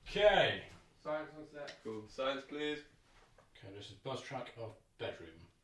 Okay. Science on set. Cool. Science, please. Okay, this is buzz track of bedroom.